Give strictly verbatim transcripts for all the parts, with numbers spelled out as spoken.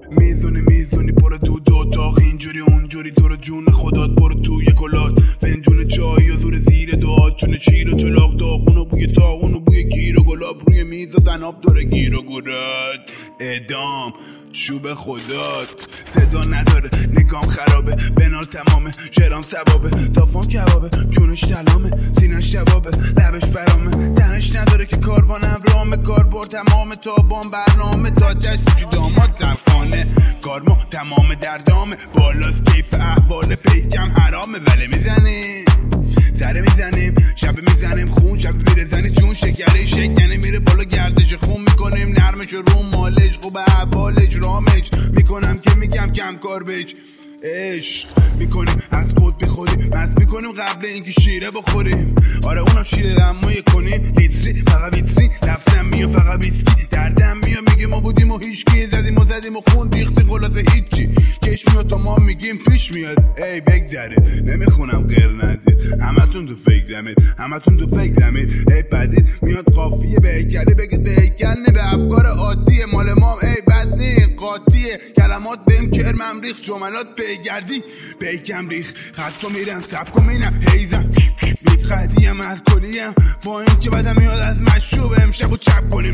میزونی میزونی پر دود و تاق اینجوری اونجوری تو رو جون خدات برو توی کلات فنجون چای و زور زیر داد چون چیر و چلاق داغون و بوی تاغون و بوی گیر و گلاب روی میز و دناب داره گیر و گراد ادام چوب خدات صدا نداره نگام خرابه بنال تمامه شرام سبابه تافام کبابه جونش تلامه سینش کبابه لبش برامه تنش نداره که کاروانم رامه کاربار تمام تابان برنامه تا دست جو داماد تفانه کارما تمام دردامه بالاست کیف احوال پیکم حرامه ولی میزنیم سره میزنیم شب میزنیم خون شب بیره زنی جون شکره شکنه میره بالا گردش خون میکنیم نرمش رو مالش خوب احوالش رامش میکنم که میگم کم کار بش عشق میکنیم از خود بی خودی مست میکنیم قبل اینکه شیره بخوریم آره اونم شیره دمایی کنیم لیتری فقط ویتری لفتم میاد فقط ویسکی دردم میاد میگه ما بودیم و هیچکی زدیم و زدیم و خون ریختی خلاصه هیچی کش میاد تا ما میگیم پیش میاد ای بگذره نمیخونم غیر ندید همتون تو فکرمید همتون تو فکرمید ای بدید میاد قافیه به هیکلی بگید به هیکل نه به افکار عادیه مال ما ای بد نی قاطیه کلمات بهم کرمم ریخ جملات بگردی بیکم ریخ خطا میرم سب کن مینم هیزم بیک خطیم الکلیم با این که بدم میاد از مشروب امشب و چپ کنیم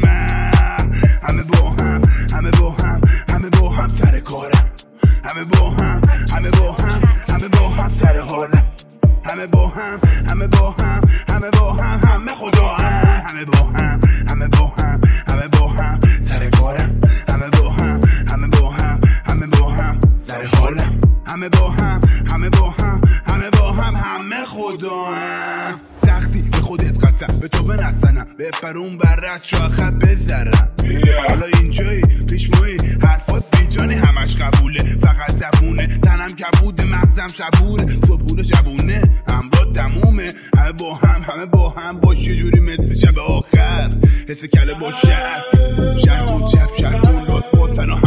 همه با هم همه با هم همه با هم سر کارم همه با هم همه با هم همه با هم سر حالم همه با هم همه با هم همه با هم همه خدا هم همه با هم همه با هم همه با هم سر کارم همه با هم همه با هم همه با هم سر حالم همه با هم همه با هم همه با هم همه خدا هم سختی به خودت قسم به تو بنستنم به پرون بر رد شاخت بذرم حالا اینجایی پیشموی حرفات بیجانی همش قبوله فقط زبونه تنم کبوده مغزم شبوره صبحونه جبونه هم با تمومه همه با هم همه با هم باش یه جوری مثل شب آخر حس کله با شهر شهر کن چپ شهر کن راست با سنا